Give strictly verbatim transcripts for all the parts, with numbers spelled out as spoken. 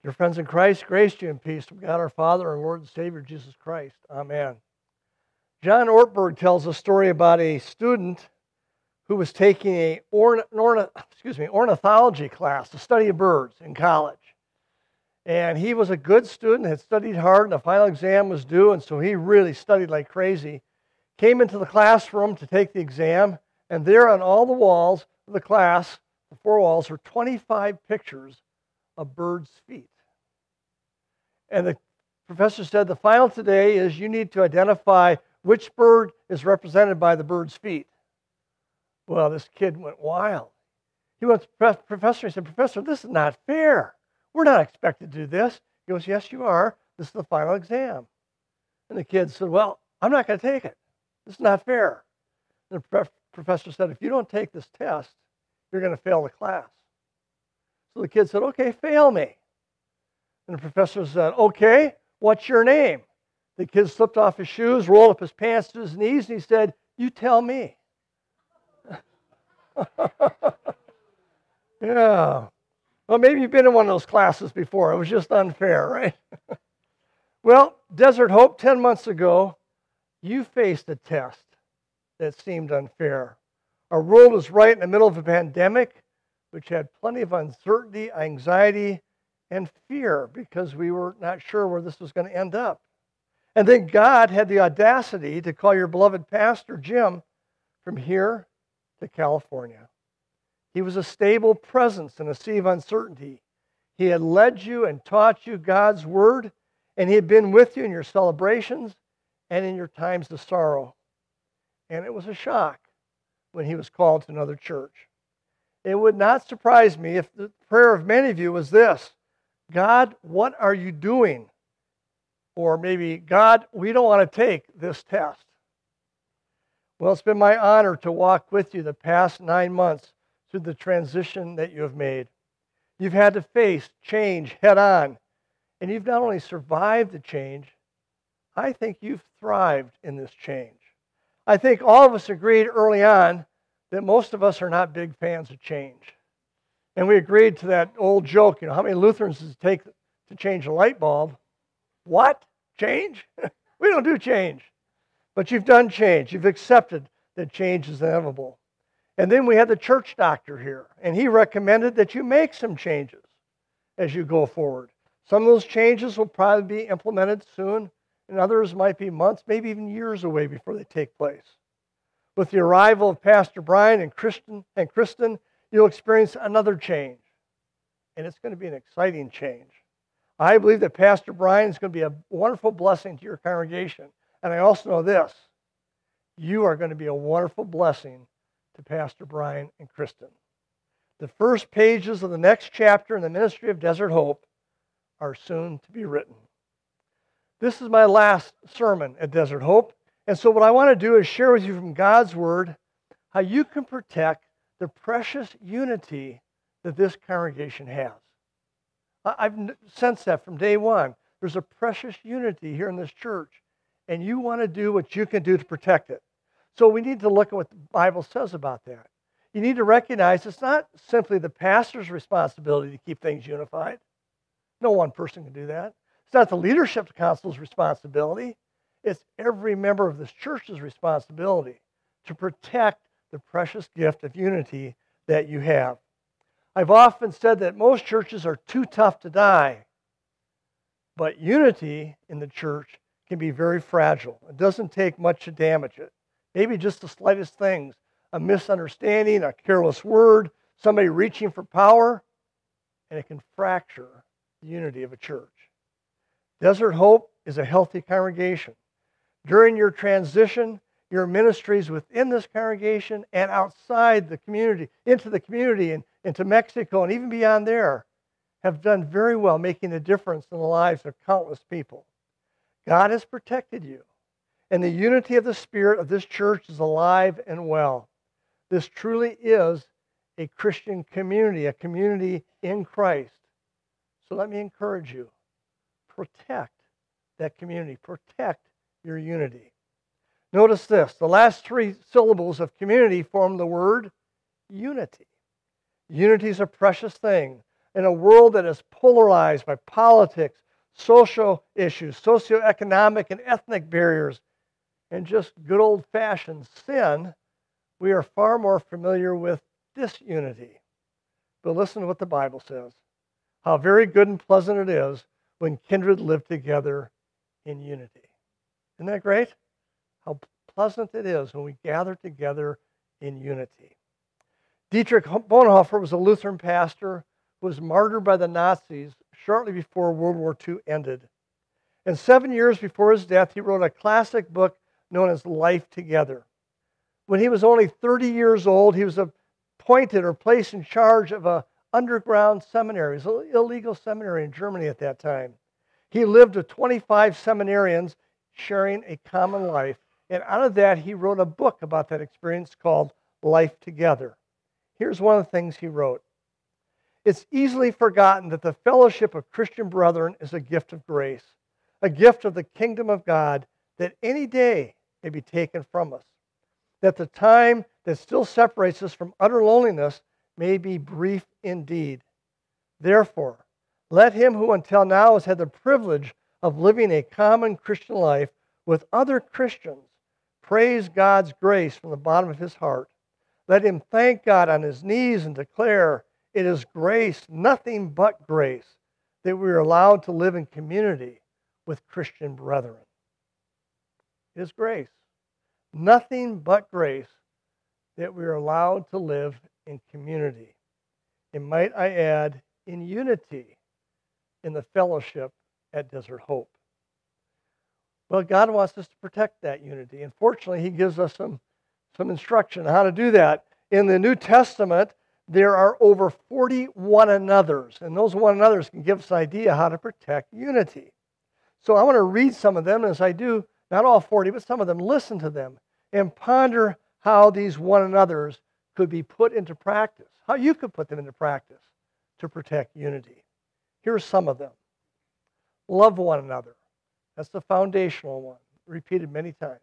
Dear friends in Christ, grace to you and peace from God our Father and Lord and Savior Jesus Christ. Amen. John Ortberg tells a story about a student who was taking a orn, orn, excuse me, ornithology class, the study of birds in college. And he was a good student, had studied hard, and the final exam was due, and so he really studied like crazy. Came into the classroom to take the exam, and there on all the walls of the class, the four walls, were twenty-five pictures of birds' feet. And the professor said, the final today is you need to identify which bird is represented by the bird's feet. Well, this kid went wild. He went to the professor and said, Professor, this is not fair. We're not expected to do this. He goes, yes, you are. This is the final exam. And the kid said, well, I'm not going to take it. This is not fair. And the professor said, if you don't take this test, you're going to fail the class. So the kid said, okay, fail me. And the professor said, okay, what's your name? The kid slipped off his shoes, rolled up his pants to his knees, and he said, you tell me. Yeah. Well, maybe you've been in one of those classes before. It was just unfair, right? Well, Desert Hope, ten months ago, you faced a test that seemed unfair. Our world was right in the middle of a pandemic, which had plenty of uncertainty, anxiety, and fear because we were not sure where this was going to end up. And then God had the audacity to call your beloved pastor, Jim, from here to California. He was a stable presence in a sea of uncertainty. He had led you and taught you God's word, and he had been with you in your celebrations and in your times of sorrow. And it was a shock when he was called to another church. It would not surprise me if the prayer of many of you was this: God, what are you doing? Or maybe, God, we don't want to take this test. Well, it's been my honor to walk with you the past nine months through the transition that you have made. You've had to face change head on, and you've not only survived the change, I think you've thrived in this change. I think all of us agreed early on that most of us are not big fans of change. And we agreed to that old joke, you know, how many Lutherans does it take to change a light bulb? What? Change? We don't do change. But you've done change. You've accepted that change is inevitable. And then we had the church doctor here, and he recommended that you make some changes as you go forward. Some of those changes will probably be implemented soon, and others might be months, maybe even years away before they take place. With the arrival of Pastor Brian and Kristen, and Kristen, you'll experience another change, and it's going to be an exciting change. I believe that Pastor Brian is going to be a wonderful blessing to your congregation, and I also know this: you are going to be a wonderful blessing to Pastor Brian and Kristen. The first pages of the next chapter in the ministry of Desert Hope are soon to be written. This is my last sermon at Desert Hope, and so what I want to do is share with you from God's Word how you can protect the precious unity that this congregation has. I've sensed that from day one. There's a precious unity here in this church, and you want to do what you can do to protect it. So we need to look at what the Bible says about that. You need to recognize it's not simply the pastor's responsibility to keep things unified. No one person can do that. It's not the leadership council's responsibility. It's every member of this church's responsibility to protect the precious gift of unity that you have. I've often said that most churches are too tough to die, but unity in the church can be very fragile. It doesn't take much to damage it. Maybe just the slightest things, a misunderstanding, a careless word, somebody reaching for power, and it can fracture the unity of a church. Desert Hope is a healthy congregation. During your transition, your ministries within this congregation and outside the community, into the community and into Mexico and even beyond there, have done very well, making a difference in the lives of countless people. God has protected you, and the unity of the Spirit of this church is alive and well. This truly is a Christian community, a community in Christ. So let me encourage you, protect that community, protect your unity. Notice this, the last three syllables of community form the word unity. Unity is a precious thing. in a world that is polarized by politics, social issues, socioeconomic and ethnic barriers, and just good old-fashioned sin, we are far more familiar with disunity. But listen to what the Bible says. How very good and pleasant it is when kindred live together in unity. Isn't that great? How pleasant it is when we gather together in unity. Dietrich Bonhoeffer was a Lutheran pastor who was martyred by the Nazis shortly before World War Two ended. And seven years before his death, he wrote a classic book known as Life Together. When he was only thirty years old, he was appointed or placed in charge of an underground seminary. It was an illegal seminary in Germany at that time. He lived with twenty-five seminarians sharing a common life. And out of that, he wrote a book about that experience called Life Together. Here's one of the things he wrote. It's easily forgotten that the fellowship of Christian brethren is a gift of grace, a gift of the kingdom of God that any day may be taken from us, that the time that still separates us from utter loneliness may be brief indeed. Therefore, let him who until now has had the privilege of living a common Christian life with other Christians praise God's grace from the bottom of his heart. Let him thank God on his knees and declare, it is grace, nothing but grace, that we are allowed to live in community with Christian brethren. It is grace, nothing but grace, that we are allowed to live in community. And might I add, in unity in the fellowship at Desert Hope. Well, God wants us to protect that unity. And fortunately, he gives us some, some instruction on how to do that. In the New Testament, there are over forty one another's, and those one another's can give us an idea how to protect unity. So I want to read some of them. As I do, not all forty, but some of them, listen to them and ponder how these one another's could be put into practice, how you could put them into practice to protect unity. Here are some of them. Love one another. That's the foundational one, repeated many times.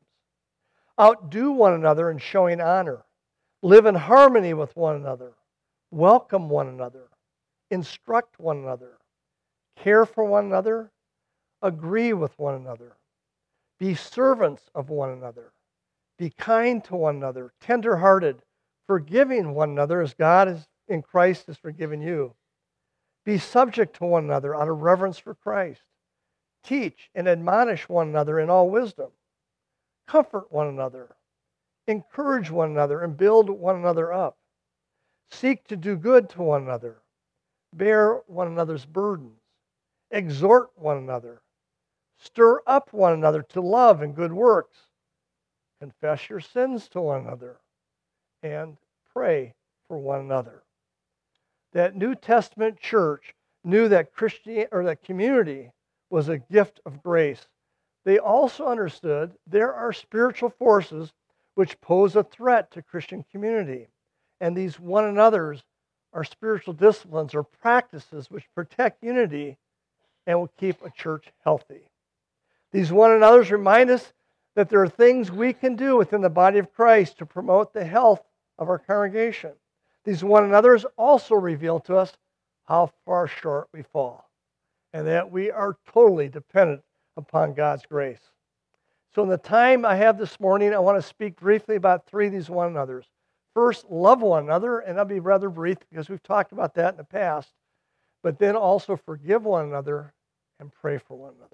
Outdo one another in showing honor. Live in harmony with one another. Welcome one another. Instruct one another. Care for one another. Agree with one another. Be servants of one another. Be kind to one another. Tender-hearted. Forgiving one another as God is, in Christ has forgiven you. Be subject to one another out of reverence for Christ. Teach and admonish one another in all wisdom. Comfort one another. Encourage one another and build one another up. Seek to do good to one another. Bear one another's burdens. Exhort one another. Stir up one another to love and good works. Confess your sins to one another. And pray for one another. That New Testament church knew that Christian or that community was a gift of grace. They also understood there are spiritual forces which pose a threat to Christian community. And these one another's are spiritual disciplines or practices which protect unity and will keep a church healthy. These one another's remind us that there are things we can do within the body of Christ to promote the health of our congregation. These one another's also reveal to us how far short we fall and that we are totally dependent upon God's grace. So in the time I have this morning, I want to speak briefly about three of these one another's. First, love one another, and I'll be rather brief because we've talked about that in the past. But then also forgive one another and pray for one another.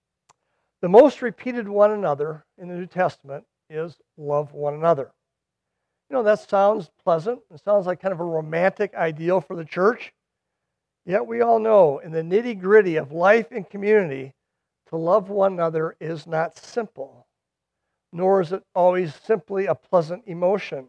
The most repeated one another in the New Testament is love one another. You know, that sounds pleasant. It sounds like kind of a romantic ideal for the church. Yet we all know in the nitty-gritty of life and community, to love one another is not simple, nor is it always simply a pleasant emotion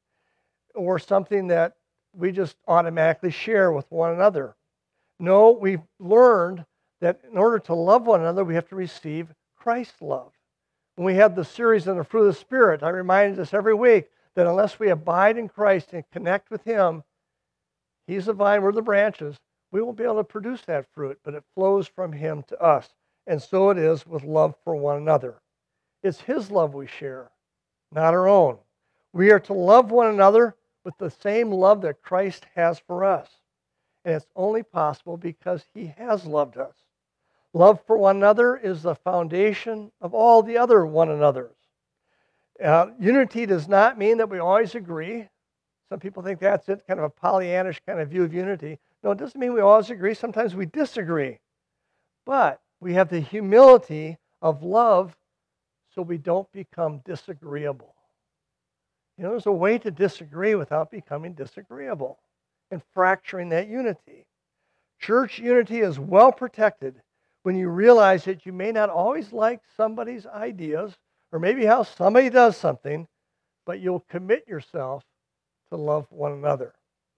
or something that we just automatically share with one another. No, we've learned that in order to love one another, we have to receive Christ's love. When we had the series on the fruit of the Spirit, I reminded us every week that unless we abide in Christ and connect with Him, He's the vine, we're the branches, we won't be able to produce that fruit, but it flows from Him to us. And so it is with love for one another. It's His love we share, not our own. We are to love one another with the same love that Christ has for us. And it's only possible because he has loved us. Love for one another is the foundation of all the other one another's. Uh, unity does not mean that we always agree. Some people think that's it, kind of a Pollyannish kind of view of unity. No, it doesn't mean we always agree. Sometimes we disagree. But we have the humility of love so we don't become disagreeable. You know, there's a way to disagree without becoming disagreeable and fracturing that unity. Church unity is well protected when you realize that you may not always like somebody's ideas or maybe how somebody does something, but you'll commit yourself to love one another.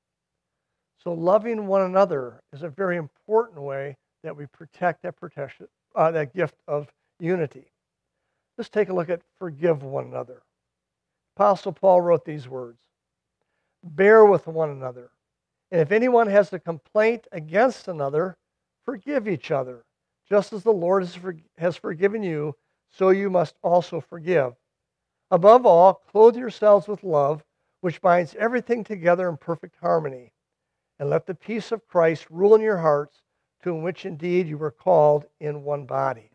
So loving one another is a very important way that we protect that protection, uh, that gift of unity. Let's take a look at forgive one another. Apostle Paul wrote these words, bear with one another. And if anyone has a complaint against another, forgive each other. Just as the Lord has, for, has forgiven you, so you must also forgive. Above all, clothe yourselves with love, which binds everything together in perfect harmony. And let the peace of Christ rule in your hearts, to which indeed you were called in one body.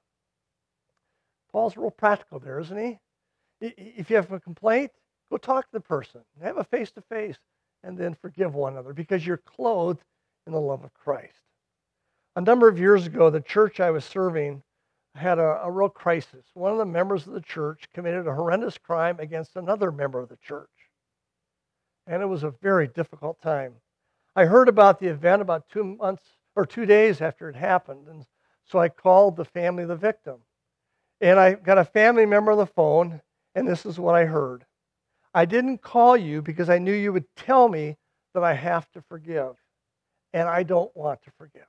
Paul's real practical there, isn't he? If you have a complaint, go talk to the person. Have a face-to-face, and then forgive one another, because you're clothed in the love of Christ. A number of years ago, the church I was serving had a, a real crisis. One of the members of the church committed a horrendous crime against another member of the church. And it was a very difficult time. I heard about the event about two months or two days after it happened, and so I called the family of the victim. And I got a family member on the phone, and this is what I heard. I didn't call you because I knew you would tell me that I have to forgive, and I don't want to forgive.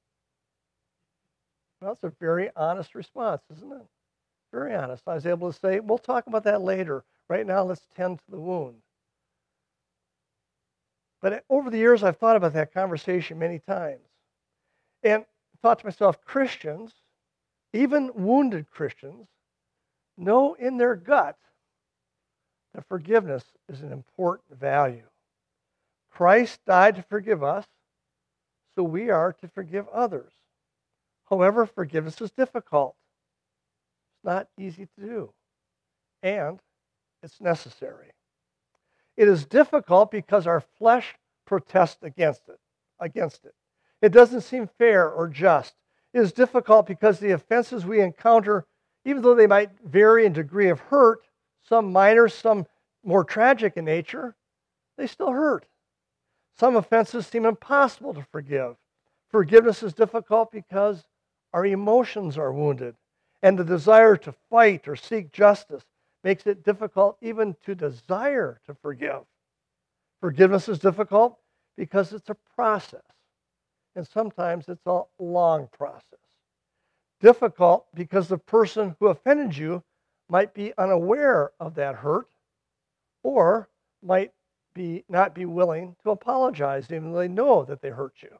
Well, that's a very honest response, isn't it? Very honest. I was able to say, we'll talk about that later. Right now, let's tend to the wound. But over the years, I've thought about that conversation many times. And thought to myself, Christians, even wounded Christians, know in their gut that forgiveness is an important value. Christ died to forgive us, so we are to forgive others. However, forgiveness is difficult. It's not easy to do. And it's necessary. It is difficult because our flesh protests against it, against it. It doesn't seem fair or just. It is difficult because the offenses we encounter, even though they might vary in degree of hurt, some minor, some more tragic in nature, they still hurt. Some offenses seem impossible to forgive. Forgiveness is difficult because our emotions are wounded, and the desire to fight or seek justice makes it difficult even to desire to forgive. Forgiveness is difficult because it's a process, and sometimes it's a long process. Difficult because the person who offended you might be unaware of that hurt, or might be not be willing to apologize even though they know that they hurt you.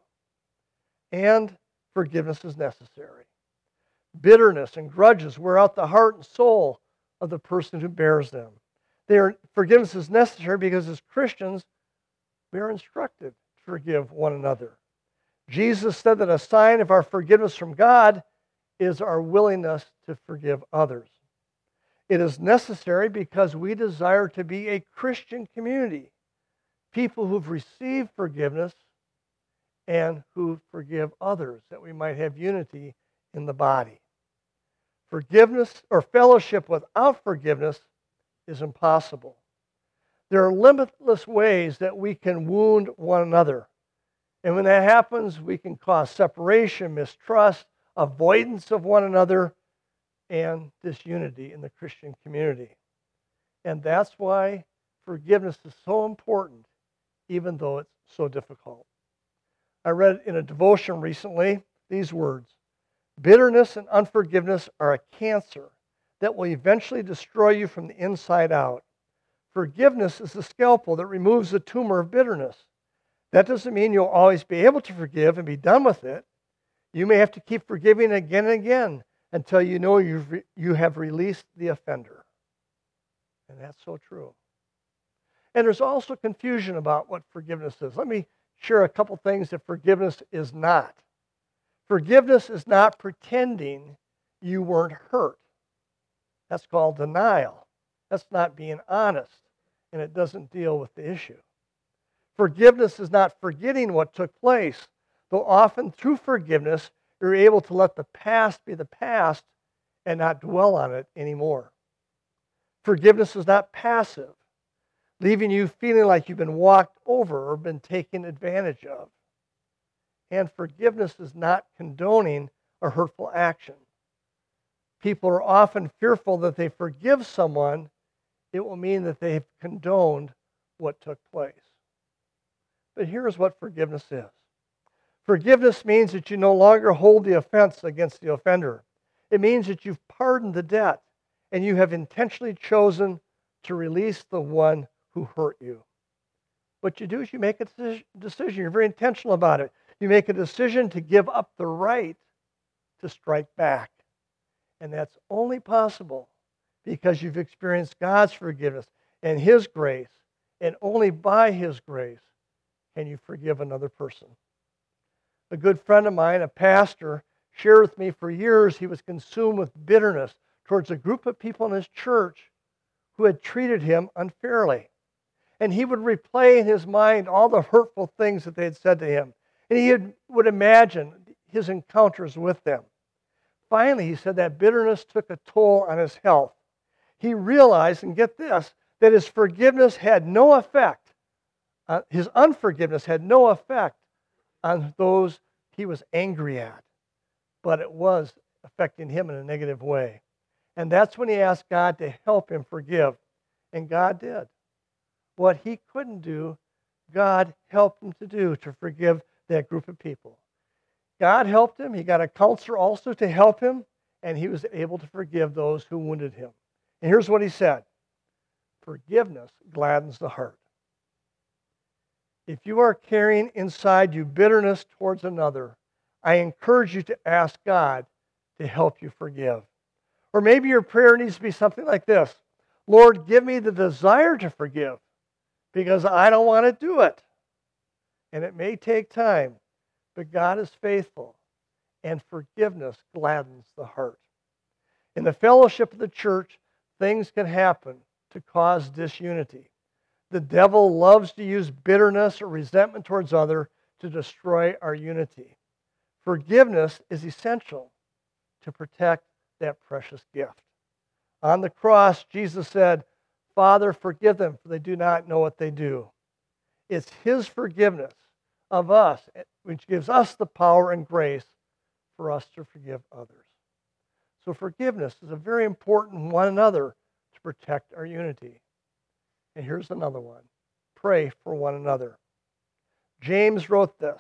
And forgiveness is necessary. Bitterness and grudges wear out the heart and soul of the person who bears them. They are, forgiveness is necessary because as Christians, we are instructed to forgive one another. Jesus said that a sign of our forgiveness from God is our willingness to forgive others. It is necessary because we desire to be a Christian community, people who've received forgiveness and who forgive others, that we might have unity in the body. Forgiveness or fellowship without forgiveness is impossible. There are limitless ways that we can wound one another. And when that happens, we can cause separation, mistrust, avoidance of one another, and disunity in the Christian community. And that's why forgiveness is so important, even though it's so difficult. I read in a devotion recently these words, bitterness and unforgiveness are a cancer that will eventually destroy you from the inside out. Forgiveness is the scalpel that removes the tumor of bitterness. That doesn't mean you'll always be able to forgive and be done with it. You may have to keep forgiving again and again until you know you've re- you have released the offender. And that's so true. And there's also confusion about what forgiveness is. Let me share a couple things that forgiveness is not. Forgiveness is not pretending you weren't hurt. That's called denial. That's not being honest, and it doesn't deal with the issue. Forgiveness is not forgetting what took place, though often through forgiveness, you're able to let the past be the past and not dwell on it anymore. Forgiveness is not passive, leaving you feeling like you've been walked over or been taken advantage of. And forgiveness is not condoning a hurtful action. People are often fearful that they forgive someone, it will mean that they've condoned what took place. But here's what forgiveness is. Forgiveness means that you no longer hold the offense against the offender. It means that you've pardoned the debt and you have intentionally chosen to release the one who hurt you. What you do is you make a decision. You're very intentional about it. You make a decision to give up the right to strike back. And that's only possible because you've experienced God's forgiveness and His grace. And only by His grace can you forgive another person. A good friend of mine, a pastor, shared with me for years he was consumed with bitterness towards a group of people in his church who had treated him unfairly. And he would replay in his mind all the hurtful things that they had said to him. And he had, would imagine his encounters with them. Finally, he said that bitterness took a toll on his health. He realized, and get this, that his forgiveness had no effect, uh, his unforgiveness had no effect on those he was angry at, but it was affecting him in a negative way. And that's when he asked God to help him forgive, and God did. What he couldn't do, God helped him to do, to forgive that group of people. God helped him. He got a counselor also to help him, and he was able to forgive those who wounded him. And here's what he said: forgiveness gladdens the heart. If you are carrying inside you bitterness towards another, I encourage you to ask God to help you forgive. Or maybe your prayer needs to be something like this: Lord, give me the desire to forgive, because I don't want to do it. And it may take time, but God is faithful, and forgiveness gladdens the heart. In the fellowship of the church, things can happen to cause disunity. The devil loves to use bitterness or resentment towards others to destroy our unity. Forgiveness is essential to protect that precious gift. On the cross, Jesus said, Father, forgive them, for they do not know what they do. It's His forgiveness of us which gives us the power and grace for us to forgive others. So forgiveness is a very important one another to protect our unity. And here's another one: pray for one another. James wrote this: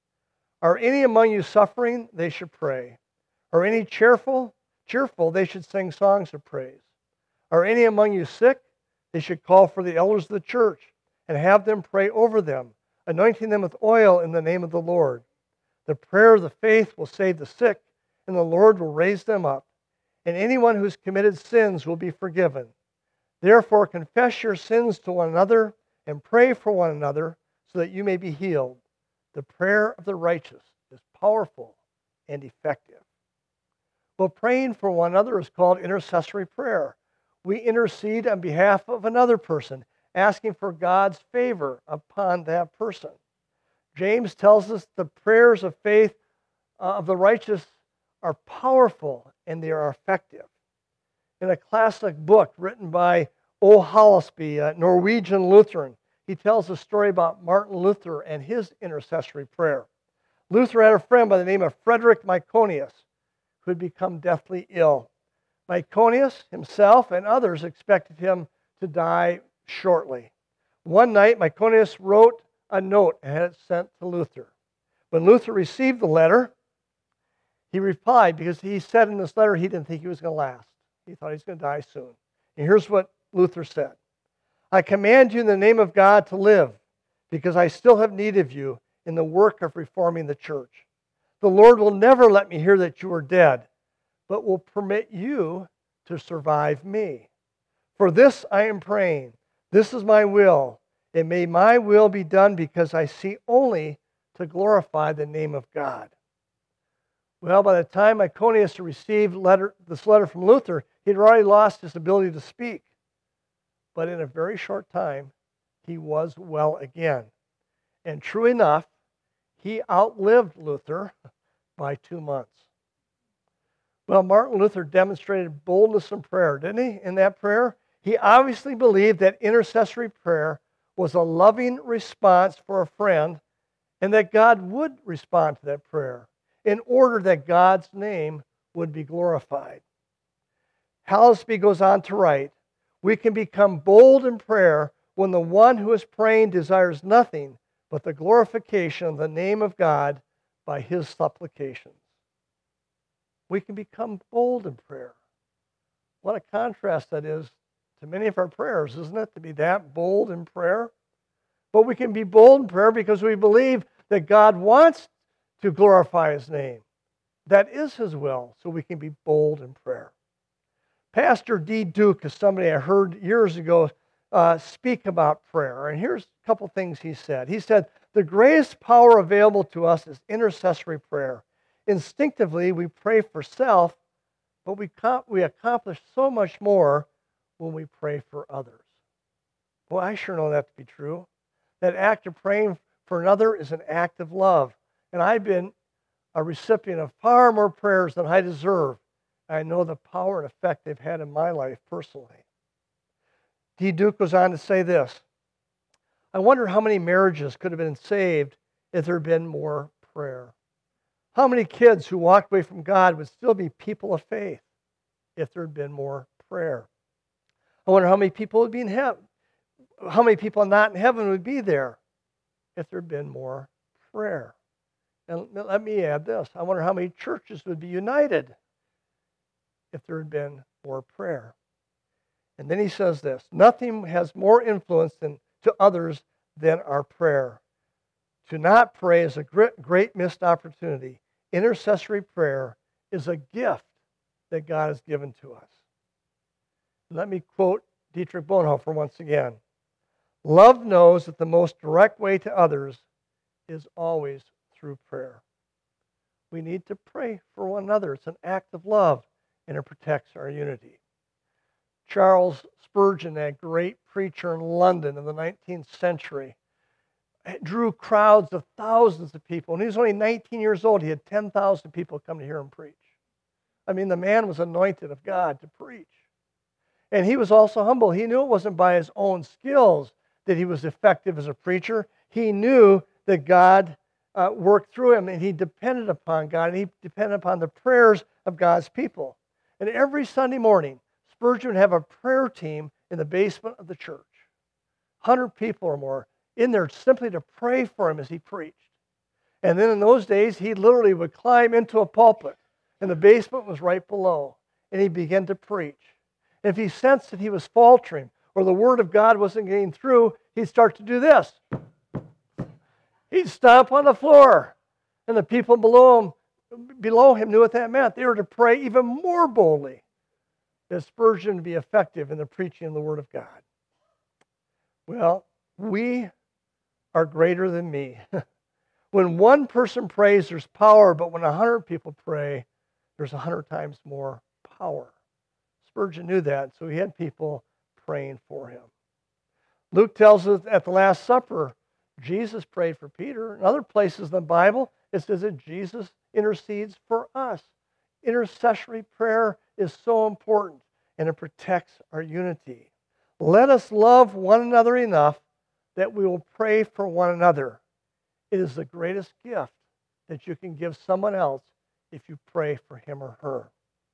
Are any among you suffering? They should pray. Are any cheerful? Cheerful, they should sing songs of praise. Are any among you sick? They should call for the elders of the church and have them pray over them, anointing them with oil in the name of the Lord. The prayer of the faith will save the sick, and the Lord will raise them up. And anyone who's committed sins will be forgiven. Therefore, confess your sins to one another and pray for one another so that you may be healed. The prayer of the righteous is powerful and effective. Well, praying for one another is called intercessory prayer. We intercede on behalf of another person, asking for God's favor upon that person. James tells us the prayers of faith uh, of the righteous are powerful and they are effective. In a classic book written by O. Hallesby, a Norwegian Lutheran, he tells a story about Martin Luther and his intercessory prayer. Luther had a friend by the name of Frederick Myconius who had become deathly ill. Myconius himself and others expected him to die shortly. One night, Myconius wrote a note and had it sent to Luther. When Luther received the letter, he replied, because he said in this letter he didn't think he was going to last. He thought he was going to die soon. And here's what Luther said: I command you in the name of God to live, because I still have need of you in the work of reforming the church. The Lord will never let me hear that you are dead, but will permit you to survive me. For this I am praying. This is my will. And may my will be done because I see only to glorify the name of God. Well, by the time Iconius received letter, this letter from Luther, he'd already lost his ability to speak. But in a very short time, he was well again. And true enough, he outlived Luther by two months. Well, Martin Luther demonstrated boldness in prayer, didn't he, in that prayer? He obviously believed that intercessory prayer was a loving response for a friend and that God would respond to that prayer in order that God's name would be glorified. Hallesby goes on to write, we can become bold in prayer when the one who is praying desires nothing but the glorification of the name of God by his supplications. We can become bold in prayer. What a contrast that is to many of our prayers, isn't it, to be that bold in prayer? But we can be bold in prayer because we believe that God wants to glorify his name. That is his will, so we can be bold in prayer. Pastor D. Duke is somebody I heard years ago uh, speak about prayer. And here's a couple things he said. He said, the greatest power available to us is intercessory prayer. Instinctively, we pray for self, but we, com- we accomplish so much more when we pray for others. Boy, I sure know that to be true. That act of praying for another is an act of love. And I've been a recipient of far more prayers than I deserve. I know the power and effect they've had in my life personally. D. Duke goes on to say this, I wonder how many marriages could have been saved if there had been more prayer. How many kids who walked away from God would still be people of faith if there had been more prayer? I wonder how many people would be in heaven, how many people not in heaven would be there if there had been more prayer. And let me add this. I wonder how many churches would be united if there had been more prayer. And then he says this, nothing has more influence than, to others than our prayer. To not pray is a great, great missed opportunity. Intercessory prayer is a gift that God has given to us. Let me quote Dietrich Bonhoeffer once again. Love knows that the most direct way to others is always through prayer. We need to pray for one another. It's an act of love, and it protects our unity. Charles Spurgeon, that great preacher in London in the nineteenth century, drew crowds of thousands of people. And he was only nineteen years old. He had ten thousand people come to hear him preach. I mean, the man was anointed of God to preach. And he was also humble. He knew it wasn't by his own skills that he was effective as a preacher. He knew that God uh, worked through him, and he depended upon God, and he depended upon the prayers of God's people. And every Sunday morning, Spurgeon would have a prayer team in the basement of the church. one hundred people or more in there simply to pray for him as he preached. And then in those days, he literally would climb into a pulpit, and the basement was right below, and he began to preach. And if he sensed that he was faltering or the word of God wasn't getting through, he'd start to do this. He'd stomp on the floor, and the people below him, below him knew what that meant. They were to pray even more boldly that Spurgeon would be effective in the preaching of the Word of God. Well, we are greater than me. When one person prays, there's power, but when a hundred people pray, there's a hundred times more power. Spurgeon knew that, so he had people praying for him. Luke tells us at the Last Supper, Jesus prayed for Peter. In other places in the Bible, it says that Jesus intercedes for us. Intercessory prayer is so important, and it protects our unity. Let us love one another enough that we will pray for one another. It is the greatest gift that you can give someone else if you pray for him or her.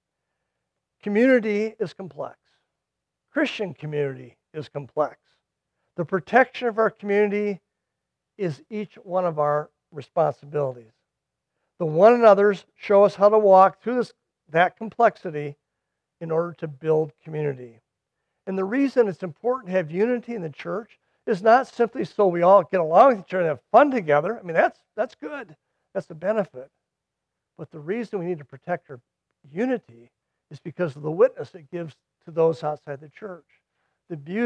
Community is complex. Christian community is complex. The protection of our community is each one of our responsibilities. The one another's show us how to walk through this, that complexity in order to build community. And the reason it's important to have unity in the church is not simply so we all get along with each other and have fun together. I mean, that's, that's good. That's the benefit. But the reason we need to protect our unity is because of the witness it gives to those outside the church. The beauty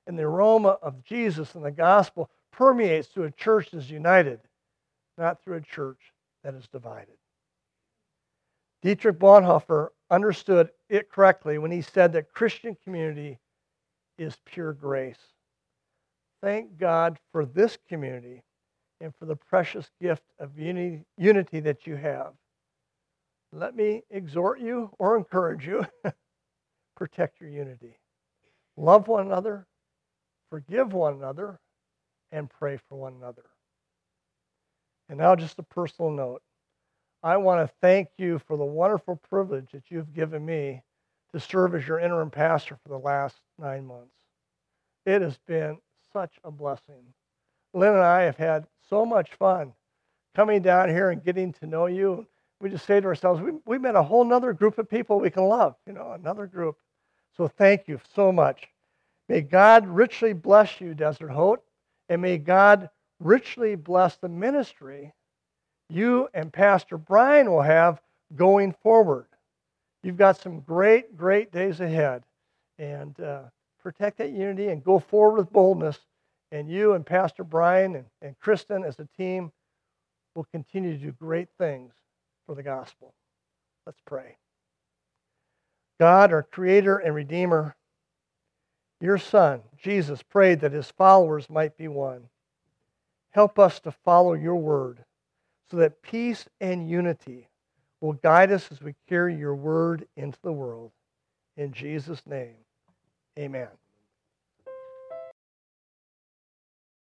and the aroma of Jesus and the gospel permeates through a church that is united, not through a church that is divided. Dietrich Bonhoeffer understood it correctly when he said that Christian community is pure grace. Thank God for this community and for the precious gift of unity, unity that you have. Let me exhort you or encourage you, protect your unity. Love one another, forgive one another, and pray for one another. And now just a personal note. I want to thank you for the wonderful privilege that you've given me to serve as your interim pastor for the last nine months. It has been such a blessing. Lynn and I have had so much fun coming down here and getting to know you. We just say to ourselves, we, we met a whole other group of people we can love, you know, another group. So thank you so much. May God richly bless you, Desert Hope, and may God richly bless the ministry you and Pastor Brian will have going forward. You've got some great, great days ahead. And uh, protect that unity and go forward with boldness. And you and Pastor Brian and, and Kristen as a team will continue to do great things for the gospel. Let's pray. God, our Creator and Redeemer, your Son, Jesus, prayed that his followers might be one. Help us to follow your word so that peace and unity will guide us as we carry your word into the world. In Jesus' name, amen.